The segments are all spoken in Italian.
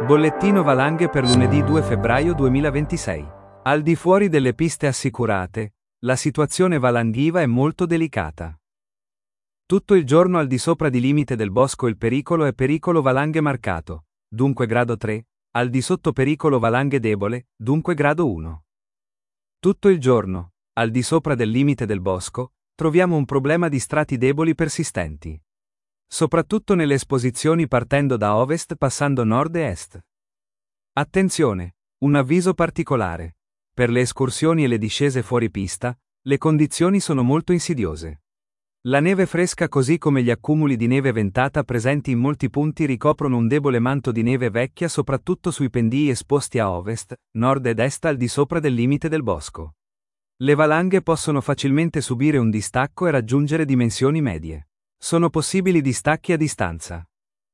Bollettino valanghe per lunedì 2 febbraio 2026. Al di fuori delle piste assicurate, la situazione valanghiva è molto delicata. Tutto il giorno al di sopra di limite del bosco il pericolo è pericolo valanghe marcato, dunque grado 3, al di sotto pericolo valanghe debole, dunque grado 1. Tutto il giorno, al di sopra del limite del bosco, troviamo un problema di strati deboli persistenti. Soprattutto nelle esposizioni partendo da ovest passando nord e est. Attenzione! Un avviso particolare. Per le escursioni e le discese fuori pista, le condizioni sono molto insidiose. La neve fresca così come gli accumuli di neve ventata presenti in molti punti ricoprono un debole manto di neve vecchia soprattutto sui pendii esposti a ovest, nord ed est al di sopra del limite del bosco. Le valanghe possono facilmente subire un distacco e raggiungere dimensioni medie. Sono possibili distacchi a distanza.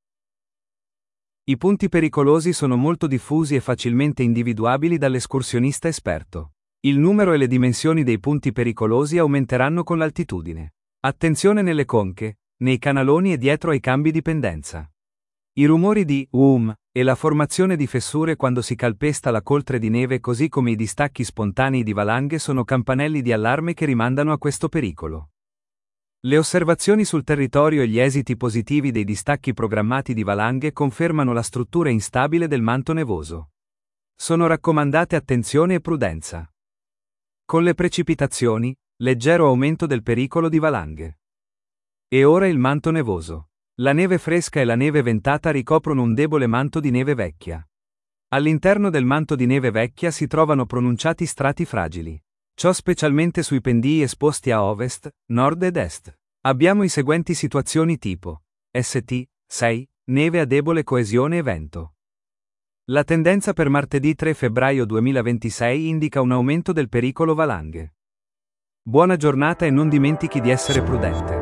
I punti pericolosi sono molto diffusi e facilmente individuabili dall'escursionista esperto. Il numero e le dimensioni dei punti pericolosi aumenteranno con l'altitudine. Attenzione nelle conche, nei canaloni e dietro ai cambi di pendenza. I rumori di e la formazione di fessure quando si calpesta la coltre di neve così come i distacchi spontanei di valanghe sono campanelli di allarme che rimandano a questo pericolo. Le osservazioni sul territorio e gli esiti positivi dei distacchi programmati di valanghe confermano la struttura instabile del manto nevoso. Sono raccomandate attenzione e prudenza. Con le precipitazioni, leggero aumento del pericolo di valanghe. E ora il manto nevoso. La neve fresca e la neve ventata ricoprono un debole manto di neve vecchia. All'interno del manto di neve vecchia si trovano pronunciati strati fragili. Ciò specialmente sui pendii esposti a ovest, nord ed est. Abbiamo i seguenti situazioni tipo St. 6, neve a debole coesione e vento. La tendenza per martedì 3 febbraio 2026 indica un aumento del pericolo valanghe. Buona giornata e non dimentichi di essere prudente.